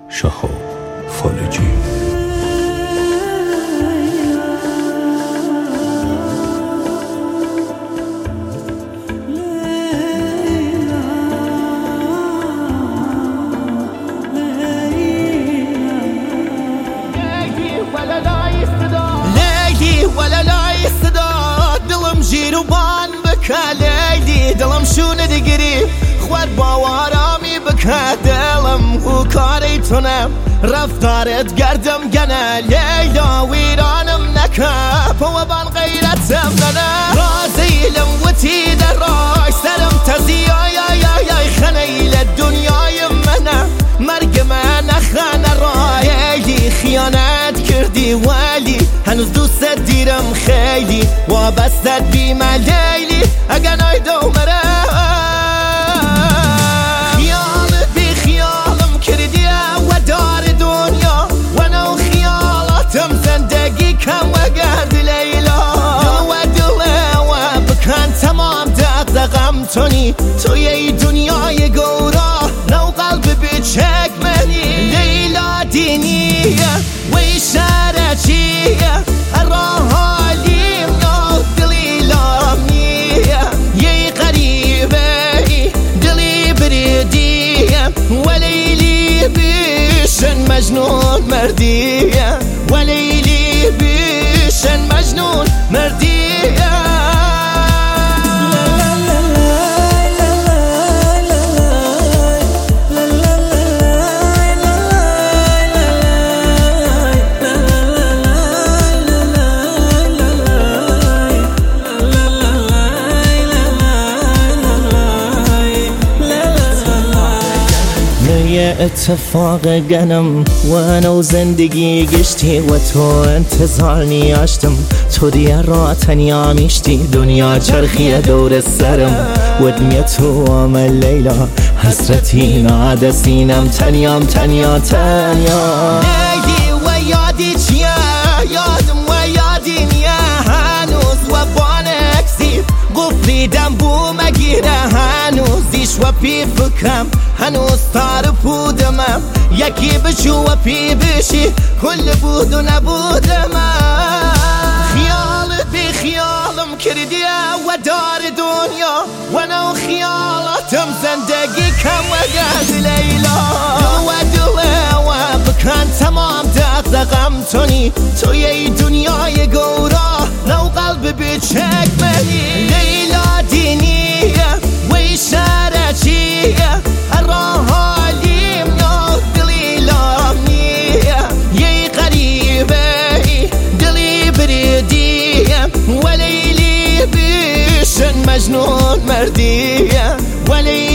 شهاب فالجی. ولا لا يستداد دلم جيروبان بكا ليلي دلم شو ندقري خوار باوارامي بكا دلم هو كاري تنم رفتارت قردم قنا ليلا ويرانم نكاب وبان غيرتم لنا رازي لموتي دراش سلم تزيا يا خنيل الدنيا يمنا مرق ما نخان رايلي خيانات كردي والي هنوز دوست دیرم خیلی وابستت بیم لیلی اگه نایدو مرم خیالت بی خیالم کردی و دار دنیا و نو خیالاتم زندگی کم و گرد لیلا دل و دل و بکن تمام دقدقم تونی توی ای دنیای گورا نو قلب بچک منی لیلا دینیه و اشارتیه مجنون مردية وليلي بيشن مجنون مردية اتفاق گنم وانا و زندگی گشتی و تو انتظار نیاشتم تو دیگه را تنیا میشتی دنیا چرخی دور سرم و دنیا تو عمل لیلا حسرتی ناده سینم تنیام تنیا لیلی و یادی چیه یادم و یادی نیه هنوز و بانکسی قفریدم بو مگیره هنوز دیش و پی فکرم هنوز تار بودمم یکی بشو و پی بشی کل بود و نبودم خیالت بی خیالم کردی و دار دنیا و نو خیالاتم زندگی کم و گرد لیلا و دل و بکن تمام دقدقم تونی توی ای دنیای گورا نو قلب بچک منی لیلا دینیه و اشارتیه وليلي بيشن مجنون مردية وليلي